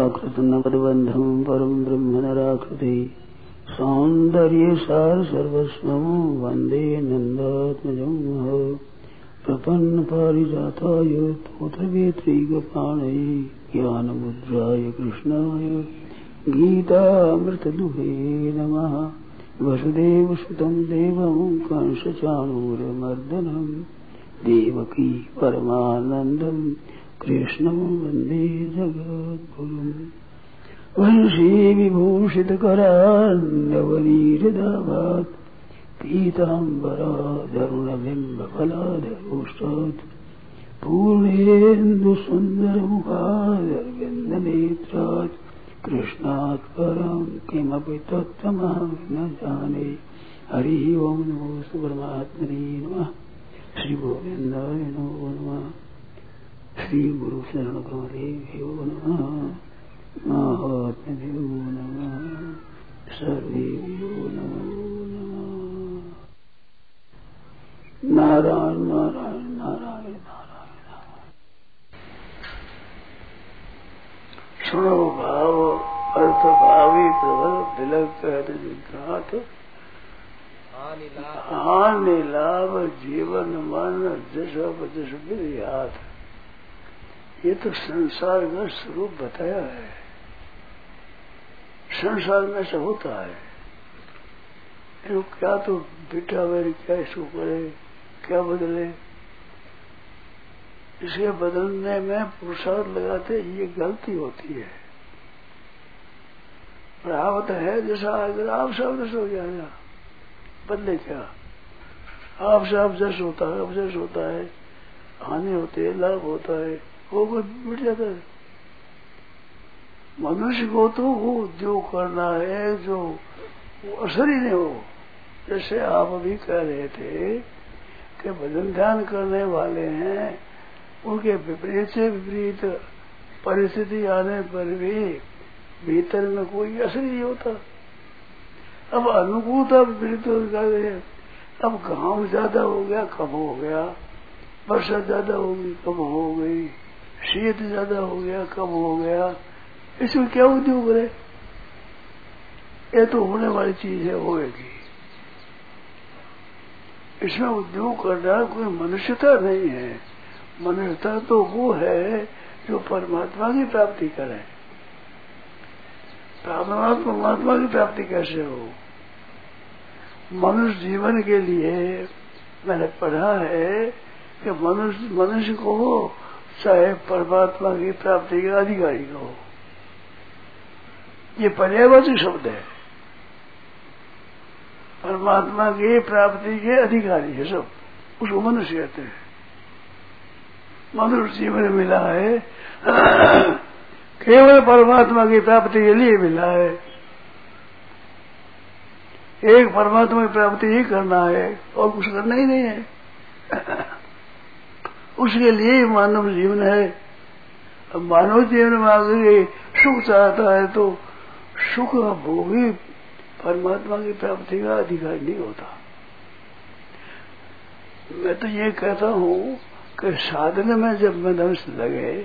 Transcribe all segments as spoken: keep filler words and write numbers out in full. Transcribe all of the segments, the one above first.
प्राकृत नवद्बंधम परम ब्रह्म नराकृति सौंदर्य सार सर्वस्वं वंदे नंदात्मजं प्रपन्न पारिजाताय तोत्रवेत्रैकपाणये ज्ञानमुद्राय कृष्णाय गीतामृतदुहे नमः। वसुदेवसुतं देवं कंसचाणूरमर्दनं देवकी परमानन्दं कृष्णं वन्दे जगद्गुरुम्। वंशी विभूषितकरान्नवनीरदाभात् पीताम्बराधरुणबिम्बफलाधरोष्टात् पूर्णेन्दुसुन्दरमुखादरविन्दनेत्रात् कृष्णात् परं किमपि तत्त्वमहं न जाने। हरि ओं नमो परमात्मने नमः। श्री गोविन्दाय नमो नमः। श्री गुरु शरण कमलेभ्यो नमः। महात्म्यो नमः। सर्वेभ्यो नमो नमः। नारायण नारायण नारायण नारायण। सुनो भाव अर्थ भावी प्रबल तिलक कहते जिज्ञात हानि लाभ जीवन मन जस बजस विधियात। ये तो संसार का स्वरूप बताया है। संसार में से होता है। इनको क्या तो बेटा वेरी क्या इसको करे, क्या बदले, इसे बदलने में पुरुषार्थ लगाते ये गलती होती है। रावत है जैसा अगर आप सब जस हो जाएगा, बदले क्या? आप सब जस होता है, अब जस होता है, हानि होती है, लाभ होता है, वो मिट जाता है। मनुष्य को तो वो जो करना है जो वो असर ही नहीं हो। जैसे आप अभी कह रहे थे कि भजन ध्यान करने वाले हैं, उनके विपरीत से विपरीत परिस्थिति आने पर भी भीतर में कोई असर ही नहीं होता। अब अनुकूलता विपरीत हो गए। अब घाम ज्यादा हो गया, कम हो गया, वर्षा ज्यादा होगी, कम हो गई, शीत ज्यादा हो गया, कम हो गया, इसमें क्या उद्योग करे? ये तो होने वाली चीज है, होएगी। इसमें उद्योग करना कोई मनुष्यता नहीं है। मनुष्यता तो वो है जो परमात्मा की प्राप्ति करे। परमात्मा की प्राप्ति कैसे हो? मनुष्य जीवन के लिए मैंने पढ़ा है कि मनुष्य मनुष्य को चाहे परमात्मा की प्राप्ति का अधिकारी हो। ये पर्यायवाची शब्द है। परमात्मा की प्राप्ति के अधिकारी है सब, उसको मनुष्य कहते हैं। मनुष्य जीवन मिला है केवल परमात्मा की प्राप्ति के लिए मिला है। एक परमात्मा की प्राप्ति ही करना है और कुछ करना ही नहीं है। उसके लिए ही मानव जीवन है। अब मानव जीवन में आगे सुख चाहता है तो सुख का भोगी परमात्मा की प्राप्ति का अधिकार नहीं होता। मैं तो ये कहता हूँ कि साधन में जब मनुष्य लगे,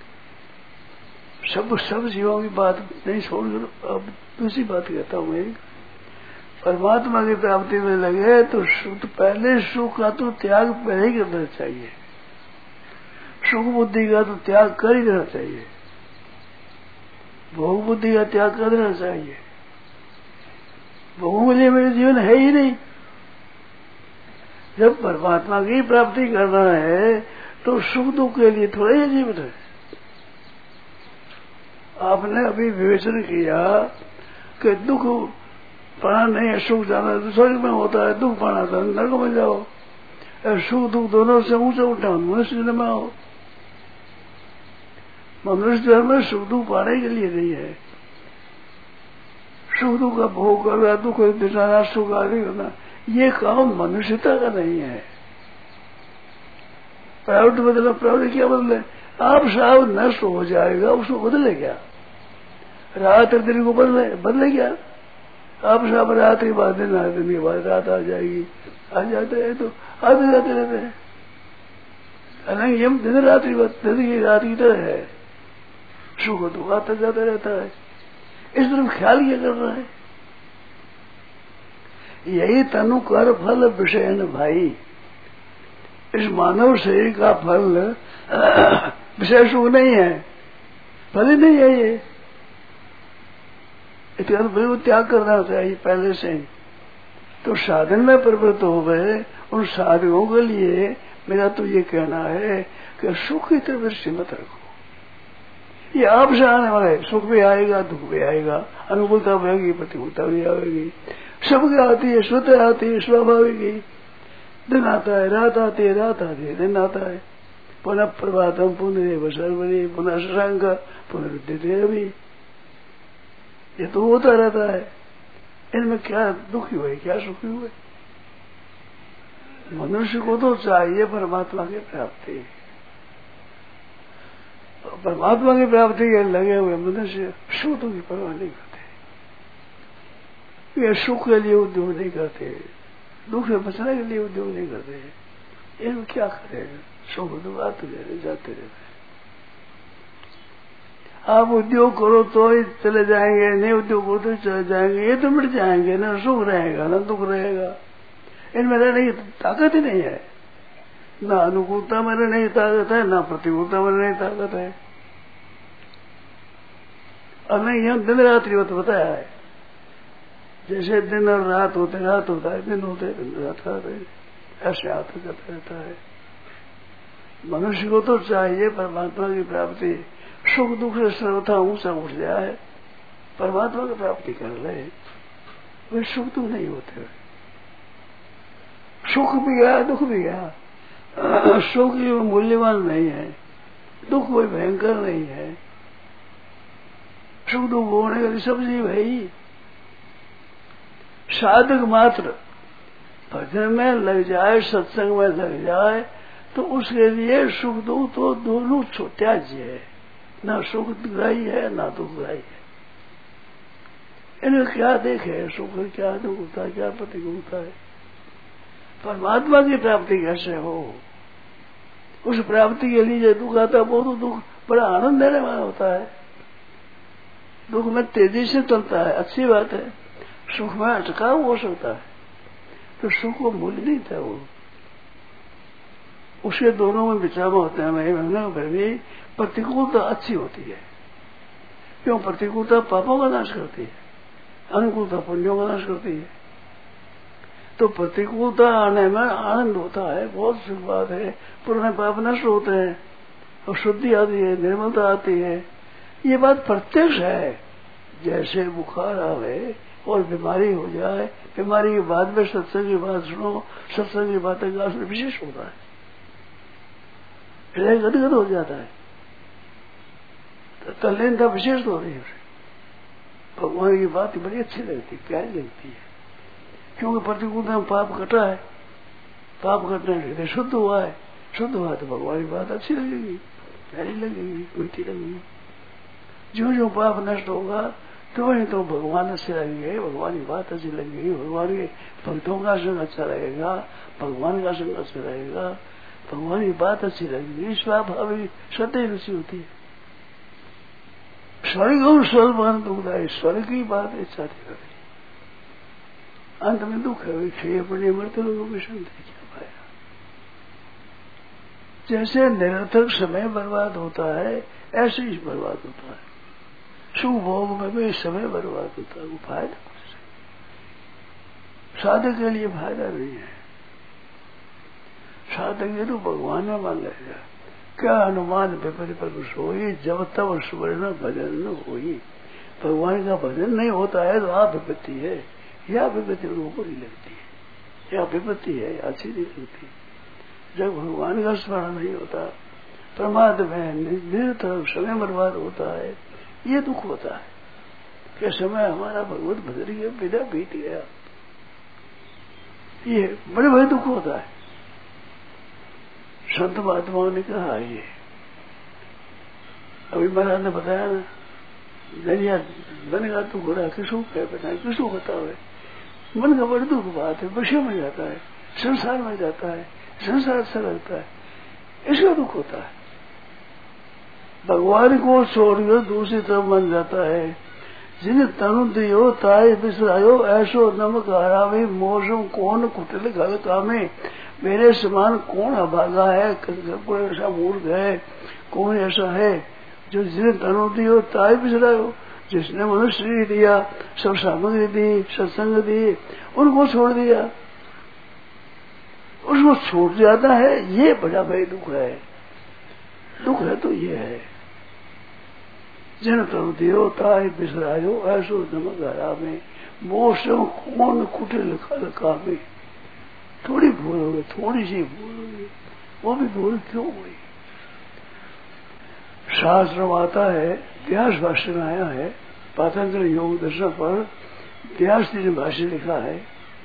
सब सब जीवों की बात नहीं छोड़, अब दूसरी बात कहता हूँ मैं, परमात्मा की प्राप्ति में लगे तो सुख, पहले सुख का तो त्याग पहले ही करना चाहिए। सुख बुद्धि का तो त्याग कर ही देना चाहिए। भोग बुद्धि का त्याग कर देना चाहिए। भोगों के लिए मेरे जीवन है ही नहीं। जब परमात्मा की प्राप्ति करना है तो सुख दुख के लिए थोड़ा ही जीवन है। आपने अभी विवेचन किया कि दुख पाना नहीं है, सुख जाना तो स्वर्ग में होता है, दुख पाना तो नरक में जाओ। सुख दुख दोनों से ऊंचा उठा मनुष्य जन्म आओ। मनुष्य जन्म सुख दुख पाने के लिए नहीं है। सुख दुख का भोग करना, दुख दिखाना, सुख आदि करना, ये काम मनुष्यता का नहीं है। प्रवृत्ति बदला, प्रवृत्ति क्या बदले? आप साहब नष्ट हो जाएगा, उसको बदले क्या? रात दिन को बदले बदले क्या? आप साहब रात के बाद दिन, दिन के बाद रात आ जाएगी, आ जाते हैं तो आते जाते रहते हैं। हालांकि हम दिन रात्रि दिन की रात की तरह है। सुख दुख आता जाता रहता है। इस तरफ ख्याल क्या कर रहा है? यही तनु कर फल विषय न भाई। इस मानव शरीर का फल विषय सुख नहीं है, फल ही नहीं है ये। इतना तो त्याग करना चाहिए पहले से। तो साधन में प्रवृत्त हो गए, उन साधकों के लिए मेरा तो ये कहना है कि सुख की तरफ दृष्टि मत रखो। ये आपसे आने वाला है, सुख भी आएगा दुख भी आएगा, अनुकूलता भी आएगी प्रतिकूलता भी आएगी, सबकी आती है, स्वतः आती है, स्वाभाविक ही। दिन आता है, रात आती है, रात आती है, दिन आता है। पुनः प्रभातम पुनः सर्वरी पुनः शशांक पुनरुद्धिते अभी। ये तो होता रहता है। इनमें क्या दुखी हुए क्या सुखी हुए? मनुष्य को तो चाहिए परमात्मा की प्राप्ति। परमात्मा की प्राप्ति के लगे हुए मनुष्य सुखों की परवाह नहीं करते। ये सुख के लिए उद्योग नहीं करते, दुख से बचने के लिए उद्योग नहीं करते। इनको क्या करेगा? सुख दुख आते रहते जाते रहते। आप उद्योग करो तो ही चले जाएंगे, नहीं उद्योग करो तो ही चले जाएंगे। ये तो मिट जाएंगे, ना सुख रहेगा ना दुख रहेगा। इनमें रहने की ताकत ही नहीं है। ना अनुकूलता में रहने की ताकत है, ना प्रतिकूलता में रहने की ताकत है। और नहीं यहाँ दिन रात्रि मत बताया है। जैसे दिन और रात होते रात होता है, दिन होते दिन रात होते, ऐसे आता जाता रहता है। मनुष्य को तो चाहिए परमात्मा की प्राप्ति। सुख दुख से सर्वथा ऊंचा उठ जाए, परमात्मा की प्राप्ति कर ले। वे सुख दुख नहीं होते। सुख भी गया दुख भी गया। सुख भी मूल्यवान नहीं है, दुख कोई भयंकर नहीं है। सुख दुख होने के लिए सबसे भाई साधक मात्र भजन में लग जाए, सत्संग में लग जाए, तो उसके लिए सुख दुख तो दोनों त्याज्य है। ना सुख ग्राही है ना दुख ग्राही है। इन्हें क्या देखे? सुख क्या दुख होता है, क्या प्रतिकूलता है। परमात्मा की प्राप्ति कैसे हो? उस प्राप्ति के लिए जो दुख आता है वो तो दुख बड़ा आनंद देने वाला होता है। दुख में तेजी से चलता है, अच्छी बात है। सुख में अटकाव हो सकता है, तो सुख को मूल्य नहीं था वो। उसके दोनों में विचार होते हैं। मैं फिर भी प्रतिकूलता अच्छी होती है। क्यों? प्रतिकूलता पापों का नाश करती है, अनुकूलता पुण्यों का नाश करती है। तो प्रतिकूलता आने में आनंद होता है, बहुत सुख बात है। पुराने पाप नष्ट होते हैं और शुद्धि आती है, निर्मलता आती है। ये बात प्रत्यक्ष है। जैसे बुखार आवे और बीमारी हो जाए, बीमारी के बाद में सत्संग की बात सुनो, सत्संग की बातें का असर विशेष होता है, हृदय गदगद हो जाता है, तल्लीनता विशेष हो रही है। भगवान की बात बड़ी अच्छी लगती है, प्यारी लगती है। क्योंकि प्रतिकूलता में पाप कटा है, पाप कटने से हृदय शुद्ध हुआ है, शुद्ध हुआ तो भगवान की बात अच्छी लगेगी, प्यारी लगेगी, मीठी लगेगी। जो जो पाप नष्ट होगा तो ही तो भगवान अच्छे लगेंगे, भगवान की बात अच्छी लगेगी, भगवान के भक्तों का संग अच्छा रहेगा, भगवान का संग अच्छा रहेगा, भगवान की बात अच्छी लगेगी। स्वाभाविक सत्य रुचि होती है। स्वर्ग और स्वर्ग दुखदायी, स्वर्ग की बात इच्छा थी, अंत में दुख है। क्षय पड़े मृत्यु लोगों की शांति क्या पाया। जैसे निरर्थक समय बर्बाद होता है, ऐसे ही बर्बाद होता है। सुख भोग में भी समय बर्बाद होता है, वो फायदा कुछ नहीं। साधक के लिए फायदा नहीं है। साधक ये तो भगवान में मान लेगा। क्या अनुमान विपरीत पर सोई, जब तब सुवर्ण भजन न होई। भगवान का भजन नहीं होता है तो आप विपत्ति है, या विपत्ति लोगों को नहीं लगती है, या विपत्ति है, अच्छी नहीं लगती। जब भगवान का स्मरण नहीं होता, प्रमाद में निरंतर समय बर्बाद होता है, ये दुख होता है कि समय हमारा भगवत भजन के बिना बीत गया। ये बड़े बड़े दुख होता है। संत महात्माओं ने कहा ये, अभी महाराज ने बताया ना, दरिया बनेगा तो घोड़ा किसको कह बताए, किसको बतावे। मन का बड़ी दुख बात है, विषय में जाता है, संसार में जाता है, संसार अच्छा लगता है, इसका दुख होता है। भगवान को छोड़कर दूसरी तरफ मन जाता है। जिन तनु दियो ताय बिसरायो ऐसो नमक हरावे मौसम कौन कुटिल घल कामे। मेरे समान कौन अभागा है, कोई ऐसा मूर्ख है, कौन ऐसा है जो जिन तनु दियो ताय बिसरायो, जिसने मनुष्य दिया, सब सामग्री दी, सत्संग दी, उनको छोड़ दिया, उसको छूट जाता है। ये बड़ा भाई दुख है। दुख है तो ये है, जिन तनु दियो ताय बिसरायो ऐसो नमक हरावे मौसम कौन कुटिल घल कामे। थोड़ी भूल हो गई, थोड़ी सी भूल हो गई, वो भी भूल क्यों हुई। शास्त्र में आता है, व्यास भाष्य में आया है, पातंजल योग दर्शन पर व्यास जी ने भाष्य लिखा है।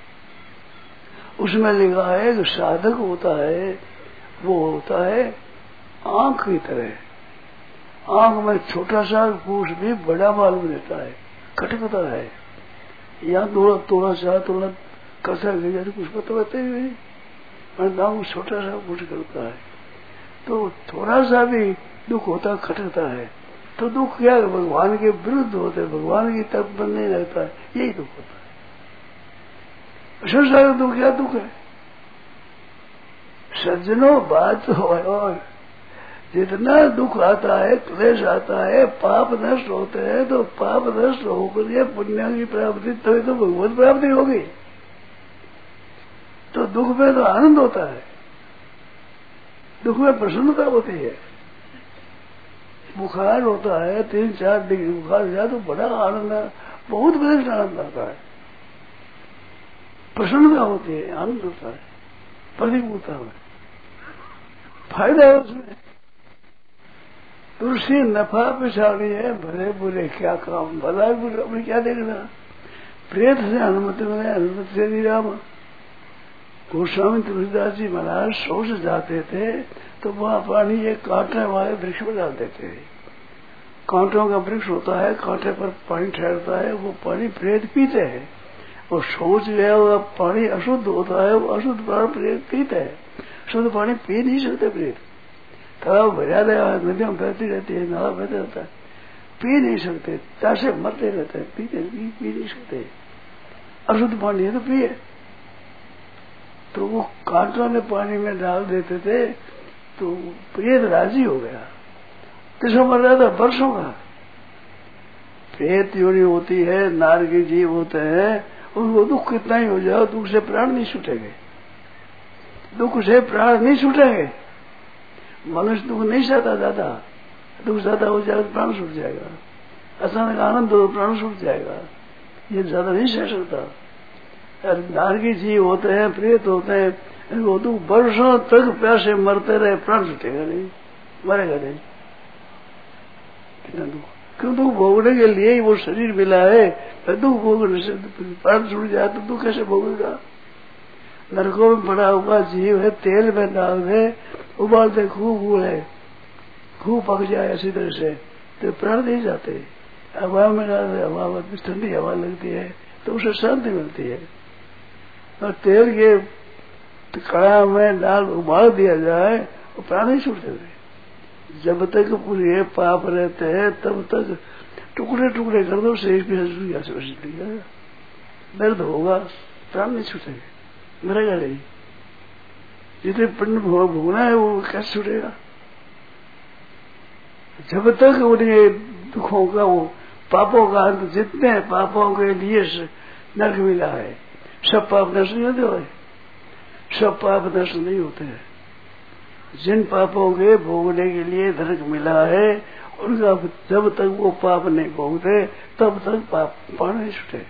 उसमें लिखा है कि साधक होता है वो होता है आंख की तरह। आंख में छोटा सा फूस भी बड़ा मालूम देता है, खटकता है। यहाँ थोड़ा थोड़ा सा थोड़ा कसा गया तो कुछ पता होता ही नहीं, पर छोटा सा फूस करता है तो थोड़ा सा भी दुख होता, खटकता है। तो दुख क्या है, भगवान के विरुद्ध होते, भगवान की तरफ बन नहीं रहता है, यही दुख होता है। संसार का दुख क्या दुख है। सज्जनों बात तो और जितना दुख आता है, क्लेश आता है, पाप नष्ट होते हैं, तो पाप नष्ट होकर ये पुण्य की प्राप्ति तभी तो भगवत प्राप्ति होगी। तो दुख में तो आनंद होता है, दुख में प्रसन्नता होती है। बुखार होता है, तीन चार डिग्री बुखार जाए तो बड़ा आनंद, बहुत बड़ा आनंद आता है, प्रसन्नता होती है, आनंद होता है, प्रदीप होता है, फायदा है उसमें। तुलसी नफा पिछाड़ी है, भले बुरे क्या काम, भला बुरे अपने क्या देखना। प्रेत से अनुमति मिले, अनुमति से राम। गोस्वामी तुलसीदास जी महाराज शौच जाते थे तो वहाँ पानी एक कांटे वाले वृक्ष में डाल देते थे। कांटों का वृक्ष होता है, कांटे पर पानी ठहरता है, वो पानी प्रेत पीते हैं। और शौच गया हुआ पानी अशुद्ध होता है, वो अशुद्ध पानी प्रेत पीते हैं, शुद्ध पानी पी नहीं सकते प्रेत। तालाब भरा रहा है, नदियां बहती रहती है, नाला बहता रहता है, पी नहीं सकते, प्यासे मरते रहते हैं, पीते पी, पी नहीं सकते। अशुद्ध पानी है तो पिए। तो वो कांटों ने पानी में डाल देते थे तो प्रेत राजी हो गया। किसको मर रहा था, वर्षों का। प्रेत योनि होती है, नारकी जीव होते हैं, उनको दुख कितना ही हो जाओ, दुख से प्राण नहीं छूटेंगे, दुख से प्राण नहीं छूटेंगे। मनुष्य दुख नहीं सहता ज्यादा, दुख ज्यादा हो जाएगा तो प्राण छूट जाएगा। अचानक आनंद हो प्राण छूट जाएगा, ये ज्यादा नहीं सह सकता। नारकी जीव होते हैं, प्रेत होते हैं, इनको दुख वर्षों तक प्यासे मरते रहे, प्राण छूटेगा नहीं, मरेगा नहीं। कितना दुख, क्यों दुख भोगने के लिए ही वो शरीर मिला है। तो दुख भोगने से प्राण छूट जाए तो दुख कैसे भोगेगा। नरकों में पड़ा हुआ जीव है, तेल में डाल दे, उबाल दे, खूब उबले, खूब पक जाए ऐसी तरह से तो प्राण नहीं जाते। हवा में डाल दे, हवा में ठंडी हवा लगती है तो उसे शांति मिलती है। और तेल के कड़ा में डाल उबाल दिया जाए तो प्राण नहीं छूट जाते। जब तक पूरे पाप रहते हैं तब तक टुकड़े टुकड़े कर दो, शरीर की दर्द होगा, प्राण नहीं छूटेंगे, मरेगा नहीं। जितने पिंड भोगना है वो कैसे छूटेगा। जब तक उन्हें दुखों का, वो पापों का अंत, जितने पापों के लिए नरक मिला है, सब पाप नष्ट नहीं होते, सब पाप नष्ट नहीं होते हैं। जिन पापों के भोगने के लिए नरक मिला है, उनका जब तक वो पाप नहीं भोगते तब तक पाप पाप नहीं छूटेंगे।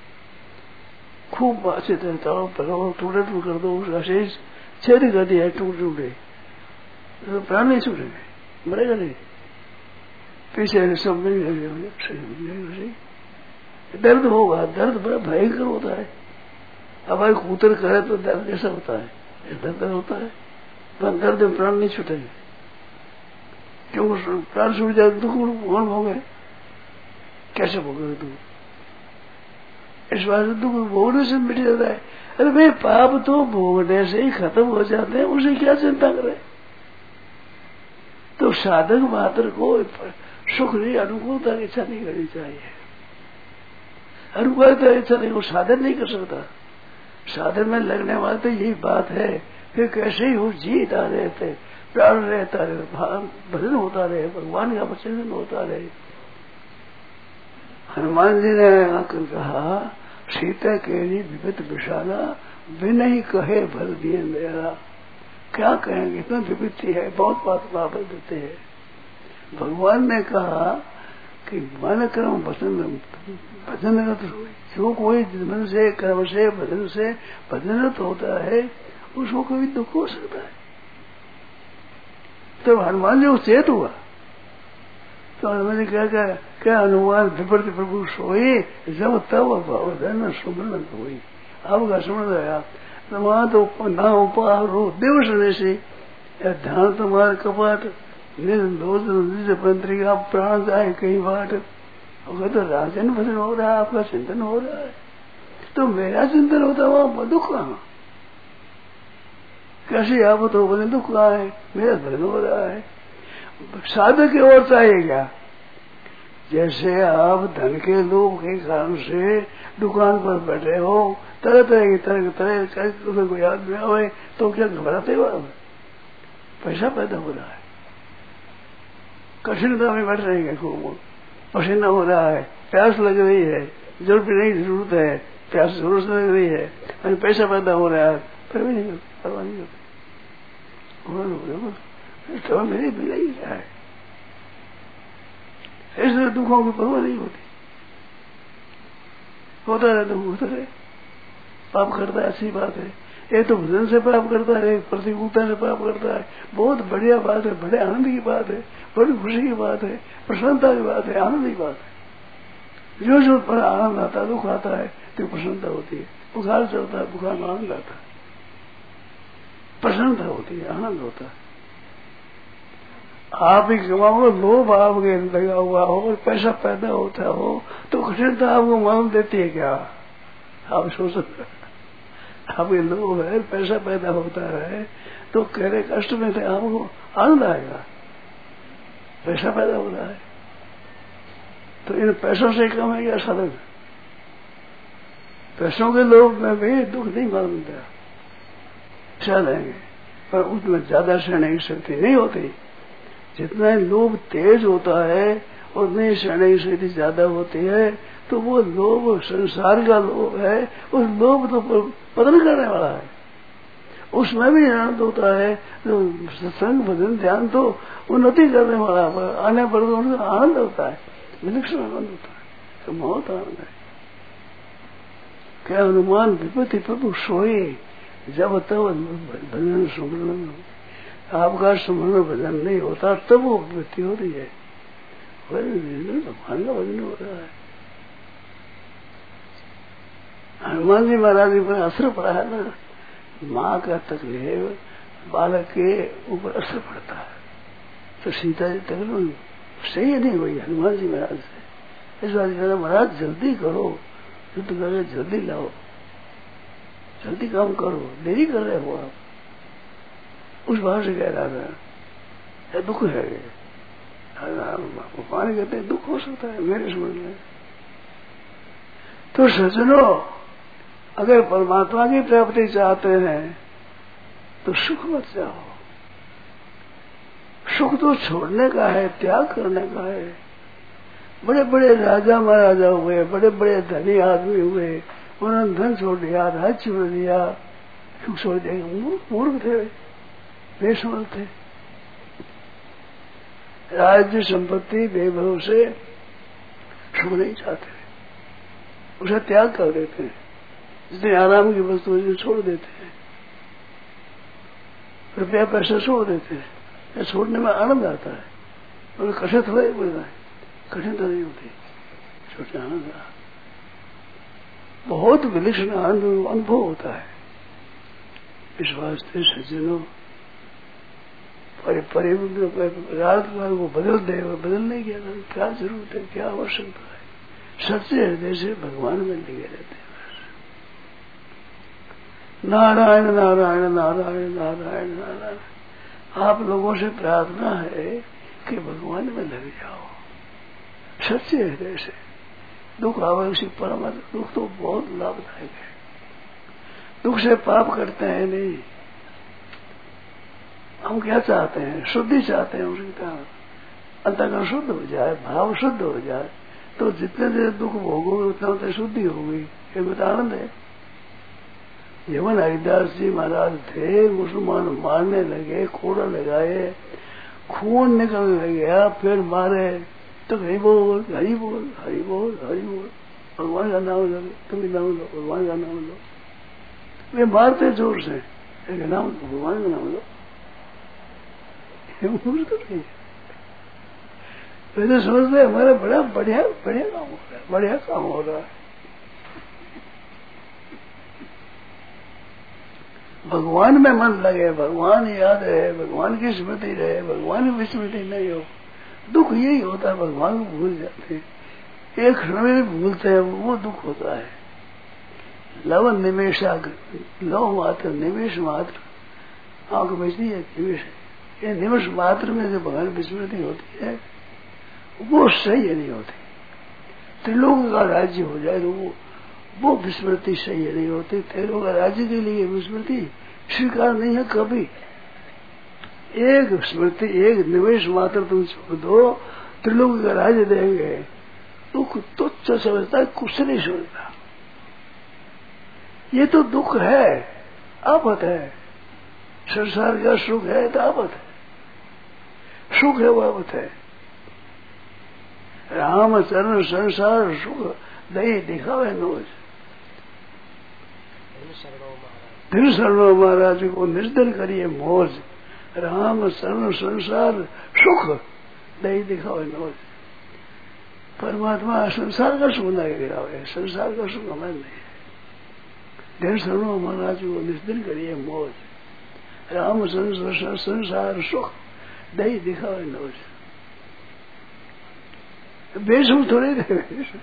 खूब अच्छी तरह तड़ो पकड़ो, टुकड़े टुकड़े कर दो, उसका शेष छेद कर दिया टूट टूटे तो प्राण नहीं छूटेंगे, मरेगा नहीं। पीछे सब नहीं लगे, दर्द होगा, दर्द बड़ा भयंकर होता है। अब भाई कूतर करे तो दर्द कैसा होता है, दर्द होता है, पर दर्द में प्राण नहीं छूटेंगे। क्यों प्राण छूट जाए दुख कौन भोगे, कैसे भोगे दुख। इस बात से दुख भोगने से मिट जाता है। अरे भाई पाप तो भोगने से ही खत्म हो जाते हैं, उसे क्या चिंता करें। तो साधक मात्र को सुख नहीं, अनुकूलता की इच्छा नहीं करनी चाहिए। अनुकूलता की इच्छा नहीं, वो साधन नहीं कर सकता। साधन में लगने वाली तो यही बात है कि कैसे ही वो जीता रहते, प्राण रहता रहे, भजन होता रहे, भगवान का वचन होता रहे। हनुमान जी ने आकर कहा, सीता के लिए विपत विशाला बिना ही कहे भर दिए मेरा। क्या कहेंगे, इतना विपत्ति है, बहुत बात वापस देते हैं। भगवान ने कहा कि मन कर्म वचन भजन जो कोई मन से कर्म से भजन से भजनरत होता है उसको कभी दुख हो सकता है। तो हनुमान जी चेत हुआ तो हनुमान जी क्या क्या क्या हनुमान विपरीत प्रभु सोई जब तब भावधन सुमरण हुई। आपका सुमरण आया तो वहां तो ना उपहार हो देवसने से ध्यान तुम्हारे कपाट निज पंत्रिका प्राण जाए कई बाट। अगर तो राजन भजन हो रहा है, आपका चिंतन हो रहा है, तो मेरा चिंतन होता वहां दुख कहाँ? कैसे आप तो बोले दुख कहाँ है, मेरा भजन हो रहा है। साधक की ओर चाहिए क्या? जैसे आप धन के लोभ के कारण से दुकान पर बैठे हो, तरह तरह की तरह तरह कोई आदमी आए तो क्या घबराते हो? पैसा पैदा हो रहा है, कठिनता में बैठ रहे हैं, खूब पसीना हो रहा है, प्यास लग रही है, जरूर पीने की जरूरत है, प्यास जरूरत लग रही है, और पैसा पैदा हो रहा है, फिर भी नहीं करते, परवाह नहीं करते। तो मेरी मिला ही क्या है, ऐसे दुखों की परवाह नहीं होती। होता है दुख होता है, पाप करता है, अच्छी बात है। ये तो भजन से पाप करता है, प्रतिकूलता से पाप करता है, बहुत बढ़िया बात है, बड़े आनंद की बात है, बड़ी खुशी की बात है, प्रसन्नता की बात है, आनंद की बात है। जो जो बड़ा आनंद आता है, दुख आता है तो प्रसन्नता होती है, बुखार चढ़ता है, बुखार में आनंद आता है, प्रसन्नता होती है, आनंद होता है। आप ही कमाओ, लोभ आपके लगा हुआ हो और पैसा पैदा होता हो तो कठिनता आपको मालूम देती है क्या? आप सोच आपके लोभ है, पैसा पैदा होता है तो कह रहे कष्ट में थे, आपको आनंद आएगा, पैसा पैदा हो रहा है। तो इन पैसों से कम है क्या साधन? पैसों के लोभ में भी दुख नहीं मालूम था, चलेंगे पर उसमें ज्यादा सहने की शक्ति नहीं होती। जितना लोभ तेज होता है उतनी सहने की शक्ति ज्यादा होती है। तो वो लोभ संसार का लोभ है, उस लोभ तो पतन करने वाला है, उसमें भी आनंद होता है। जो सत्संग भजन ध्यान तो उन्नति करने वाला है, आने पर तो उनका आनंद होता है, विलक्षण आनंद होता है, तो बहुत आनंद है। क्या हनुमान विपत्ति प्रभु सोए जब तब भजन सुमरण, आपका सुमरण भजन नहीं होता तब वो विपत्ति होती है, भगवान का भजन हो रहा है। हनुमान जी महाराज जी पर असर पड़ा है ना, माँ का तकलीफ बालक के ऊपर असर पड़ता है, तो सीता जी तकलीफ सही नहीं हुई हनुमान जी महाराज से। इस बात कहना महाराज जल्दी करो, युद्ध करके जल्दी लाओ, जल्दी काम करो, देरी कर रहे हो आप। उस बात से कह रहा था दुख है, भगवान कहते हैं दुख हो सकता है मेरे समझ में। तो सज्जनों, अगर परमात्मा की प्राप्ति चाहते हैं तो सुख मत जाओ, सुख तो छोड़ने का है, त्याग करने का है। बड़े बड़े राजा महाराजा हुए, बड़े बड़े धनी आदमी हुए, उन्होंने धन छोड़ दिया, राज्य छोड़ दिया, सुख छोड़ दिया, मूर्ख थे, बेसमर्थ थे। राज्य संपत्ति वैभव से सुख नहीं चाहते, उसे त्याग कर देते हैं, जितने आराम की वस्तु छोड़ देते हैं, रुपया पैसा छोड़ देते हैं, या छोड़ने में आनंद आता है, और कठिन थोड़ा ही बोल रहा है, कठिन तो नहीं होती, छोटे आनंद बहुत विलक्षण आनंद अनुभव होता है। इस वास्ते सज्जनों रात को बदल दे, बदलने की क्या जरूरत है, क्या आवश्यकता है? सच्चे हृदय से भगवान में लगे रहते हैं। नारायण नारायण नारायण नारायण नारायण। आप लोगों से प्रार्थना है कि भगवान में लग जाओ सच्चे हृदय से। दुख आवे उसी परमात्मा, दुख तो बहुत लाभदायक है। दुख से पाप करते हैं नहीं, हम क्या चाहते हैं? शुद्धि चाहते हैं। उसकी तरह अंतःकरण शुद्ध हो जाए, भाव शुद्ध हो जाए, तो जितने देर दुख भोगोगे उतना उतना शुद्धि होगी। ये बता आनंद है। यमन हरिदास जी महाराज थे, मुसलमान मारने लगे, कोड़ा लगाए, खून निकलने गया, फिर मारे तो हरि बोल हरि बोल हरि बोल हरि बोल, भगवान का नाम लो, तुम नाम लो, भगवान का नाम लो। वे मारते जोर से, एक नाम भगवान का नाम लो। मूर्ख तो नहीं, वे तो सोचते हमारा बड़ा बढ़िया बढ़िया काम हो रहा है, बढ़िया काम हो रहा है। भगवान में मन लगे, भगवान याद रहे, भगवान की स्मृति रहे, भगवान की स्मृति नहीं हो, दुख यही होता है। भगवान को भूल जाते हैं, एक क्षण में भी भूलते हैं, वो दुख होता है। लव निमेशा, लव मात्र, निमेश मात्र, आंख बचती है निमेश, ये निमेश मात्र में जो भगवान की स्मृति होती है वो सही नहीं होती। त्रिलोक का राज्य हो जाए तो वो वो विस्मृति सही नहीं होती। त्रिलोक का राज्य के लिए विस्मृति स्वीकार नहीं है कभी। एक स्मृति, एक निवेश मात्र तुम छोड़ दो, त्रिलोक का राज्य देंगे, दुख तुच्छ समझता है, कुछ नहीं सोचता। ये तो दुख है, आफत है। संसार का सुख है तो आफत है, सुख है वो आफत है। राम चरण संसार सुख दही दिखावे नोज, दिन शरणो महाराज को निर्दल करिए मौज। राम शरण संसार सुख दही दिखावे नोज। परमात्मा संसार का सुख नहीं गिरावे, संसार का सुख हमें नहीं है। दिन शरणो महाराज को निर्दल करिए मौज। राम शरण संसार सुख दही दिखावे नोज। बेसुख थोड़े थे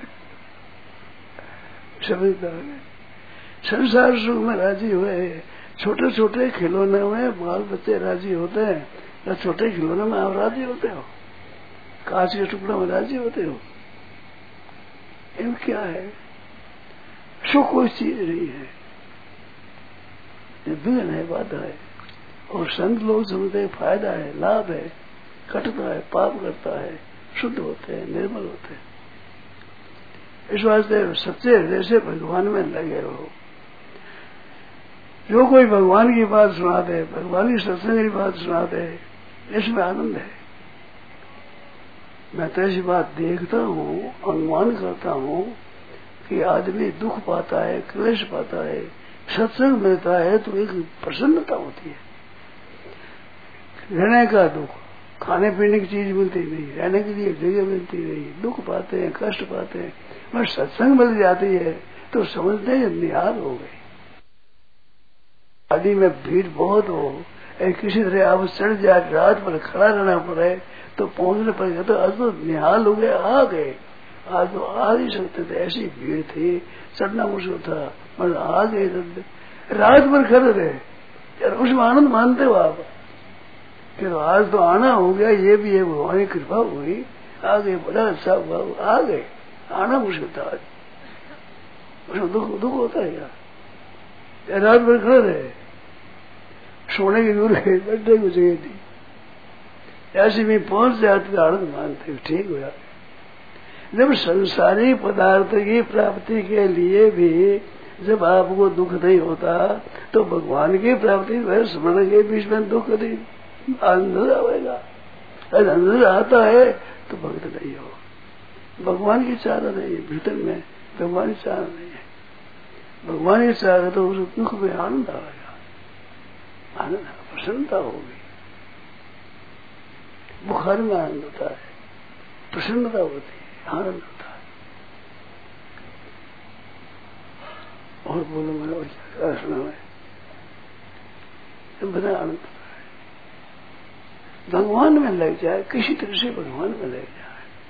समझदार है। संसार सुख में राजी हुए, छोटे छोटे खिलौने में बाल बच्चे राजी होते हैं, या छोटे खिलौने में आप राजी होते हो? कांच के टुकड़ों में राजी होते हो? इन क्या है? सुख कोई चीज नहीं है, ये विघ्न है, बाधा है। और संत लोग समझते फायदा है, लाभ है, कटता है, पाप करता है, शुद्ध होते हैं, निर्मल होते हैं। इस वास्ते सच्चे हृदय से भगवान में लगे रहो। जो कोई भगवान की बात सुनाते, भगवान की सत्संग की बात सुनाते, इसमें आनंद है। मैं तो ऐसी बात देखता हूँ, अनुमान करता हूँ कि आदमी दुख पाता है, क्लेश पाता है, सत्संग मिलता है तो एक प्रसन्नता होती है। रहने का दुख, खाने पीने की चीज मिलती नहीं, रहने के लिए जगह मिलती नहीं, दुख पाते हैं, कष्ट पाते हैं, मगर सत्संग मिल जाती है तो समझते हैं निहाल हो गए। शादी में भीड़ बहुत हो, किसी तरह आप चढ़ जाए, रात पर खड़ा रहना पड़े तो पहुंचने पड़ेगा, तो आज तो निहाल हो गए, आ गए। आज तो आ नहीं सकते थे, ऐसी भीड़ थी, चढ़ना मुश्किल था, मगर आ गए। रात भर खड़े रहे यार, उसमें आनंद मानते हो आप कि तो आज तो आना हो गया, ये भी है भगवान की कृपा हुई, आ गए, बड़ा अच्छा हुआ, आ गए। आना मुश्किल था आज, उसमें दुख दुख होता है यार। रात भर खड़े रहे, सोने की दूर है, बैठने की जगह थी, ऐसे में पहुंच जाते आनंद मानते, ठीक हुआ। जब संसारी पदार्थ की प्राप्ति के लिए भी जब आपको दुख नहीं होता तो भगवान की प्राप्ति वह स्मरण के बीच में दुख नहीं, आनंद आएगा। आनंद आता है तो भक्त नहीं हो, भगवान की चाह नहीं है, भीतर में भगवान की चाह नहीं है। भगवान की चाह तो उस दुख में आनंद आएगा, आनंद प्रसन्नता होगी। बुखार में आनंद होता है, प्रसन्नता होती है, आनंद होता है। और बोलो मैंने और क्या सुना है, बड़ा आनंद होता है। भगवान में लग जाए, किसी तरह से भगवान में लग जाए।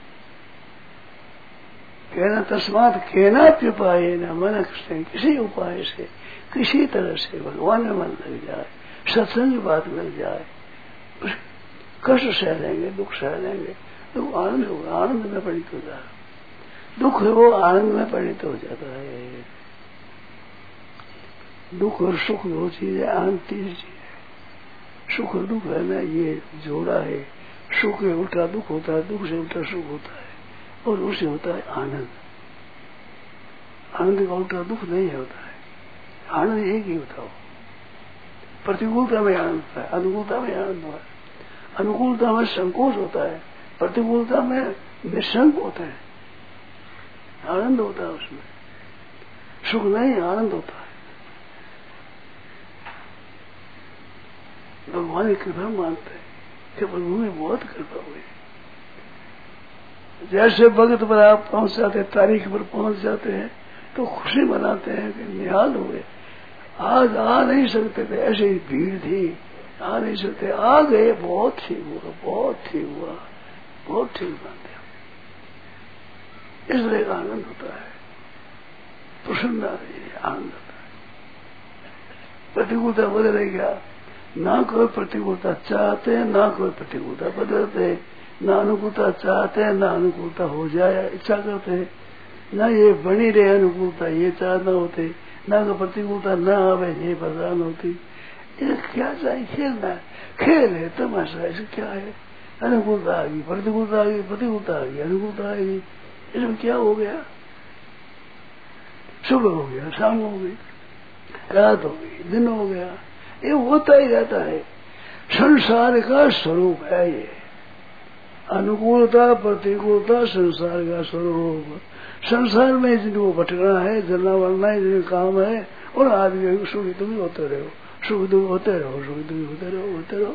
कहना तस्मात कहना उपाय न मन, किसी उपाय से, किसी तरह से भगवान में मन लग जाए, सत्संग की बात मिल जाए कष्ट सह लेंगे, दुख सह लेंगे, दुख आनंद होगा, आनंद में परिणत हो जाएगा। दुख है वो आनंद में परिणत हो जाता है। दुख और सुख दो चीज है, आनंद तीसरी चीज है। सुख और दुख है ना, ये जोड़ा है। सुख से उल्टा दुख होता है, दुख से उल्टा सुख होता है, और उससे होता है आनंद। आनंद का उल्टा दुख नहीं होता है, आनंद एक ही होता हो। प्रतिकूलता में आनंद होता है, अनुकूलता में आनंद होता है। अनुकूलता में संकोच होता है, प्रतिकूलता में निशंक होता है, आनंद होता है उसमें। सुख नहीं, आनंद होता है। भगवान की कृपा मानते हैं कि प्रभु में बहुत कृपा हुई। जैसे भगत पर आप पहुंच जाते हैं, तारीख पर पहुंच जाते हैं, तो खुशी मनाते हैं कि निहाल हुए। आज आ नहीं सकते थे, ऐसी भीड़ थी, आ नहीं सकते, आ गए, बहुत ठीक हुआ, बहुत ठीक हुआ, बहुत ठीक मानते हैं। इसलिए आनंद होता है, प्रसन्न आनंद होता है। प्रतिकूलता बदले क्या? ना कोई प्रतिकूलता चाहते, ना कोई प्रतिकूलता बदलते, ना अनुकूलता चाहते, ना अनुकूलता हो जाए इच्छा करते, ना ये बनी रहे अनुकूलता ये चाहना होते, ना को प्रतिकूलता ना आवे ये परेशान होती। ये क्या चाहिए? खेलना, खेल है, तमाशा है, इसमें क्या है? अनुकूलता आ गई, प्रतिकूलता आ गई, प्रतिकूलता आ गई, अनुकूलता आ गई, इसमें क्या हो गया? सुबह हो गया, शाम हो गई, रात हो गई, दिन हो गया, ये होता ही रहता है। संसार का स्वरूप है ये। अनुकूलता प्रतिकूलता संसार का स्वरूप। संसार में जिनको भटकना है, जलना वलना है, जिनको काम है, और आदमी सुख दुख होते रहो, सुख दुख होते रहो, सुख दुख होते रहो, होते रहो।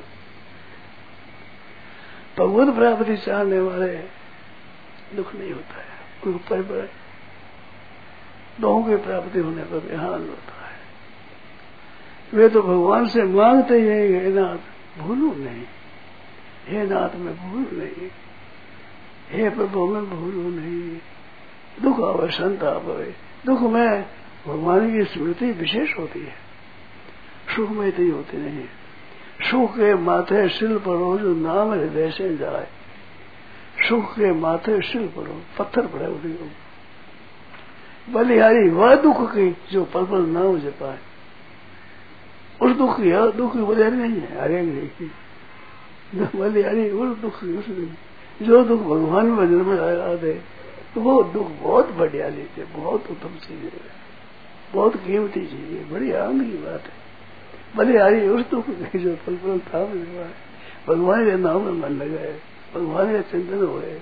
भगवत प्राप्ति चाहने वाले दुख नहीं होता है, उनको पर पर दोनों की प्राप्ति होने पर आनंद होता है। वे तो भगवान से मांगते ही है, हे नाथ भूलू नहीं, हे नाथ मैं भूल नहीं, हे प्रभु मैं भूलू नहीं। दुख आवे संताप आवे, दुख में भगवान की स्मृति विशेष होती है, सुख में इतनी होती नहीं। सुख के माथे शिल पड़ो जो नाम हृदय से जाए, सुख के माथे शिल पड़ो, पत्थर पड़े उठे बलिहारी वह दुख की जो पल पल नाम जपाए। उस दुख की दुख की बलिहारी नहीं है, हरेंगे की बलिहारी उस दुख की, जो दुख भगवान भजन में आ दे तो वो दुख बहुत बढ़िया लेते, बहुत उत्तम चीज है, बहुत कीमती चीज है, बड़ी आनंद की बात है। बलिहारी उस दुख की जो पल पल थाम जपाए, भगवान के नाम में मन लगाए, भगवान का चिंतन हुए।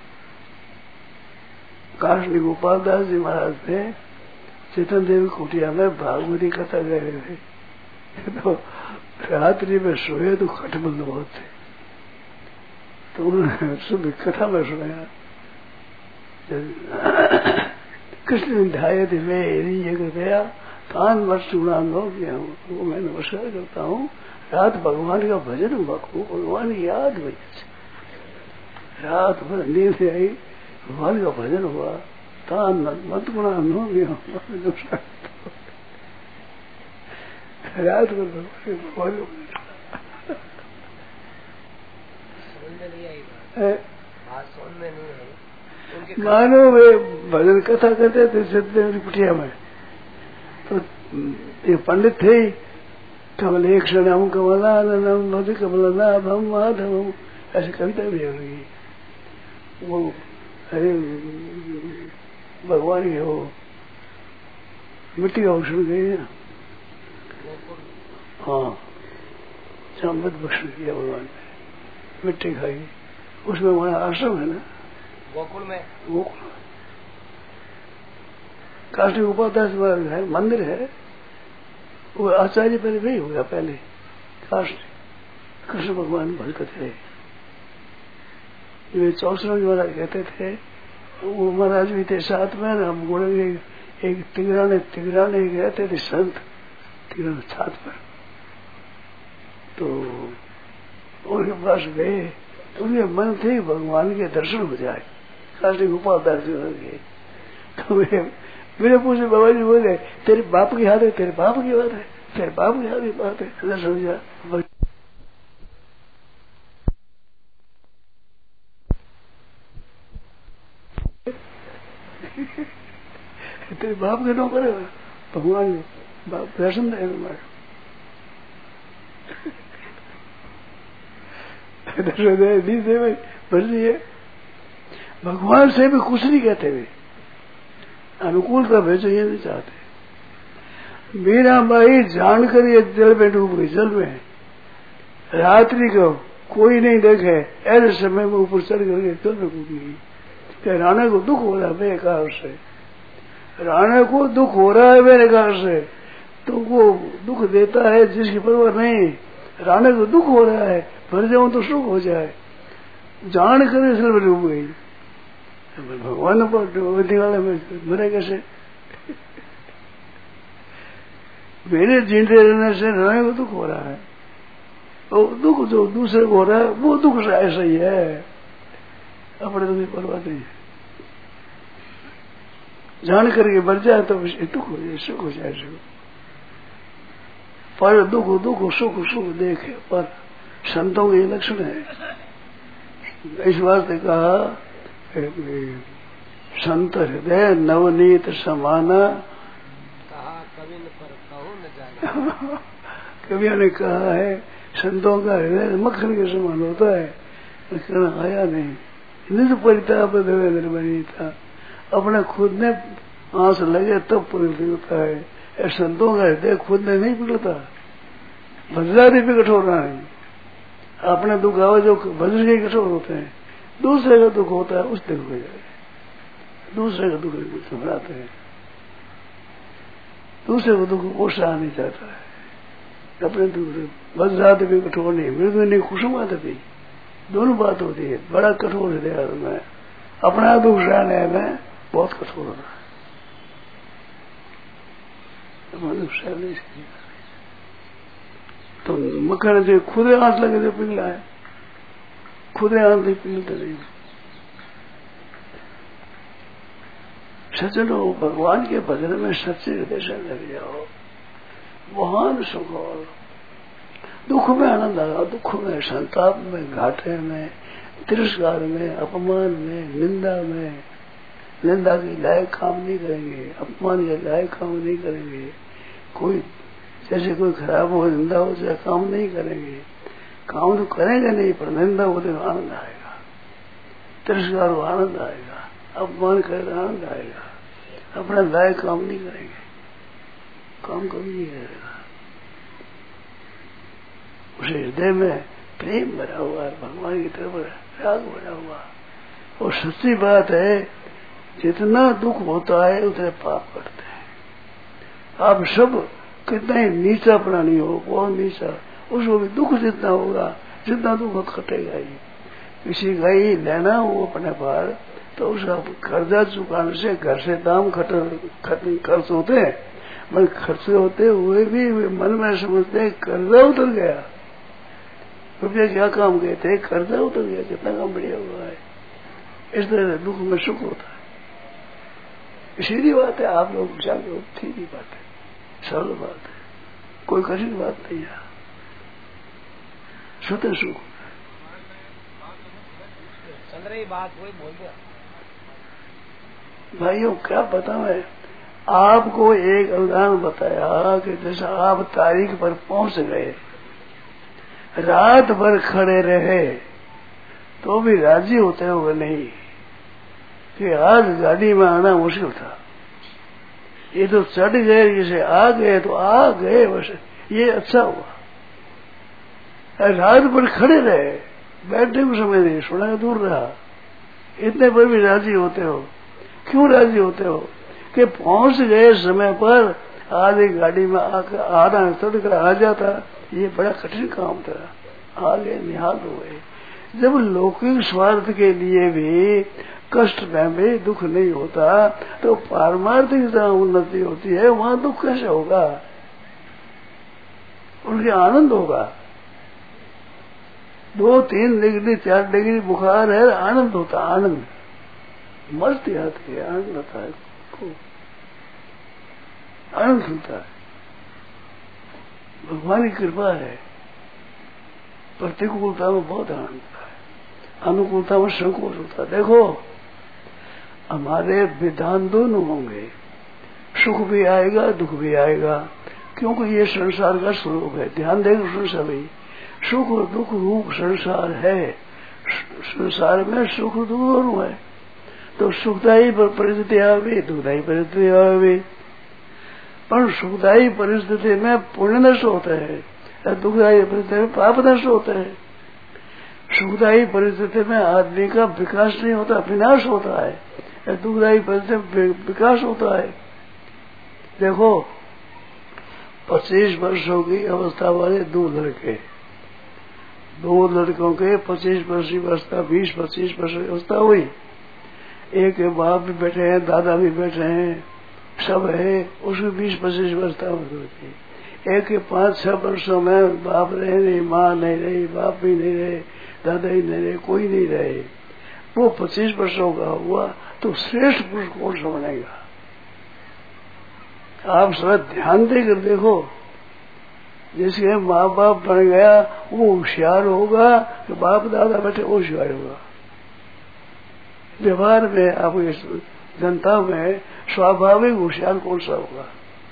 काशी गोपाल दास जी महाराज थे, चेतन देवी कुटिया में भागवती कथा गए थे, तो रात्रि में सोए तो खटबंद बहुत थे, तो उन्होंने सुबह कथा में सुनाया, कृष्ण ध्याय थे मैं जगह गया, कान मत सुना नो गया हूँ, वो मैं नमस्कार करता हूँ। रात भगवान का भजन हुआ, भगवान की याद हुई, रात भर नींद आई, भगवान का भजन हुआ, तान मत गुणा नो गया रात भर भगवान मानो वे भजन कथा करते थे सत्यदेव कुटिया में, तो ये पंडित थे, कमल एक क्षण कमला मध कमलना भम माधव, ऐसी कविता भी होगी। वो अरे भगवान के वो मिट्टी का भक्षण गए ना, हाँ चांबत भक्षण किया भगवान ने, मिट्टी खाई, उसमें वहां आश्रम है ना गोकुल में, गोकुल काशी उपाध्याय महाराज है, मंदिर है, वो आचार्य पहले वही हो गया, पहले काशी कृष्ण भगवान भक्त थे। वे चौसरा महाराज कहते थे, वो महाराज भी थे साथ में ना, हम गोड़े एक तिगराने तिगराने रहते थे संत, तिगराने छात पर, तो उनके पास गए, उनके मन थे भगवान के दर्शन हो जाए, काशी गोपाल दास जी गए, तो वे मेरे पूछे बाबा जी बोले तेरे बाप की याद है, तेरे बाप की बात है, तेरे बाप की याद की बात है, दर्शन हो जाए। तेरे बाप के नो करे भगवान बाप दर्शन दे तुम्हारे दर्शन दे दी दे भाई मर्जी है। भगवान से भी कुछ नहीं कहते वे, अनुकूलता भेजो ये नहीं चाहते। मीरा बाई जानकर ये जल में डूब गई, जल में रात्रि को कोई नहीं देखे, ऐसे समय में ऊपर चढ़ करके जल में कूद गई। राणा को दुख हो रहा है मेरे कारण से, राणा को दुख हो रहा है मेरे कारण से, तो वो दुख देता है जिसकी परवाह नहीं। राणा को दुख हो रहा है, भर जाऊं तो सुख हो जाए, जान कर इसलिए में डूब गई। भगवान पर निकाले में मरे कैसे? मेरे जिंदे रहने से राणा को दुख हो रहा है, और दुख जो दूसरे को हो रहा है वो दुख ऐसा ही है, अपने तो परवाह नहीं है। जान करके मर जाए तो दुख हो जाए, सुख हो जाए सुख, पर दुख दुख सुख सुख देखे। पर संतों के लक्षण है। इस वास्ते कहा संत हृदय नवनीत समाना, कवि ने पर कहो न जाने। कवियों ने कहा है संतों का हृदय मक्खन के समान होता है, लेकिन आया नहीं। निज परिताप देवेंद्र बनी था, अपने खुद ने आंस लगे तब पुण्य पिघलता है। संतों का हृदय खुद ने नहीं पिघलता, वज्रादि भी कठोर नहीं। अपने दुख आवे जो वज्र के कठोर होते हैं, दूसरे का दुख होता है उस दुख हो जाए, दूसरे का दुख घबराते हैं, दूसरे को दुख वो सहा नहीं चाहता है। अपने दुख वज्रादि भी कठोर नहीं, मृदु नहीं कुसुमात भी, दोनों बात होती है। बड़ा कठोर हृदय में अपना दुख सहने में बहुत कठोर होता है, तो मक्खन जो खुद आंच लगे तो पिघला है, खुद आंच नहीं पिघलते नहीं। सज्जनों, भगवान के भजन में सच्चे हृदय से लग जाओ, महान सुख और दुख में आनंद आएगा। दुख में, संताप में, घाटे में, तिरस्कार में, अपमान में, निंदा में, निंदा के लायक काम नहीं करेंगे, अपमान के लायक काम नहीं करेंगे। कोई जैसे कोई खराब हो, निंदा हो जाए, काम नहीं करेंगे। काम तो करेंगे नहीं, पर निंदा हो तो आनंद आएगा, तिरस्कार हो आनंद आएगा, अपमान करे तो आनंद आएगा। अपना लायक काम नहीं करेंगे, काम कभी नहीं करेगा। उसे हृदय में प्रेम भरा हुआ है, भगवान की तरफ राग भरा हुआ। और सच्ची बात है, जितना दुख होता है उतने पाप करते हैं। आप सब कितना ही नीचा प्राणी हो, बहुत नीचा, उसको भी दुख जितना होगा, जितना दुख कटेगा ही। किसी का ही लेना हो अपने पार, तो उसका कर्जा चुकाने से घर से दाम खर्च होते हैं, मन खर्च होते हुए भी वे मन में समझते हैं कर्जा उतर गया। रुपया क्या काम गए थे, कर्जा उतर गया, कितना काम बढ़िया हुआ है। इस तरह दुख में सुख होता है। सीधी बात है, आप लोग जागे, सीधी बात है, सरल बात है, कोई कठिन बात नहीं है। स्वतः सुख चल रही बात वही बोल दिया। भाइयों क्या बताऊं मैं आपको, एक उदाहरण बताया कि जैसा आप तारीख पर पहुंच गए, रात भर खड़े रहे तो भी राजी होते हुए नहीं कि आज गाड़ी में आना मुश्किल था। ये तो चढ़ गए, जैसे आ गए तो आ गए, बस ये अच्छा हुआ। रात भर खड़े रहे, बैठने को समय नहीं, सुना दूर रहा, इतने पर भी राजी होते हो। क्यों राजी होते हो? कि पहुंच गए समय पर, आधी गाड़ी में आकर आधा चढ़ कर आ जाता, ये बड़ा कठिन काम था। आगे निहाल हो गए। जब लौकिक स्वार्थ के लिए भी कष्ट में भी दुख नहीं होता, तो पारमार्थिक जहाँ उन्नति होती है वहां दुख कैसे होगा? उनके आनंद होगा। दो तीन डिग्री चार डिग्री बुखार है, आनंद होता, आनंद, मस्ती आती है, आनंद आता है, आनंद खुलता है। भगवान की कृपा है। प्रतिकूलता में बहुत आनंद है, अनुकूलता में संकोच होता है। देखो, हमारे विधान दोनों होंगे, सुख भी आएगा दुख भी आएगा, क्योंकि ये संसार का स्वरूप है। ध्यान देंगे संसार भाई, सुख और दुख रूप संसार है। संसार में सुख दुख दोनों है, तो सुखदायी परिस्थिति आवे दुखदायी परिस्थिति आवे, पर सुखदायी परिस्थिति में पुण्य नष्ट होता है, दुखदायी परिस्थिति में पाप नष्ट होता है। सुखदायी परिस्थिति में आदमी का विकास नहीं होता, विनाश होता है। दुखदायी परिस्थिति में विकास होता है। देखो, पच्चीस वर्षों की अवस्था वाले दो लड़के, दो लड़कों के पच्चीस वर्ष की अवस्था, बीस पच्चीस वर्ष की अवस्था हुई। एक बाप भी बैठे हैं, दादा भी बैठे हैं, सब है, उसकी बीस पच्चीस वर्ष होती। एक के पांच छह वर्षों में बाप रहे नहीं, माँ नहीं रही, बाप भी नहीं रहे, दादा ही नहीं रहे, कोई नहीं रहे। वो पच्चीस वर्षों का हुआ तो श्रेष्ठ पुरुष कौन सा बनेगा? आप सब ध्यान देकर देखो, जिसके माँ बाप बन गया वो होशियार होगा कि बाप दादा बैठे होशियार होगा? व्यवहार में आप इस जनता में स्वाभाविक होशियार कौन सा होगा?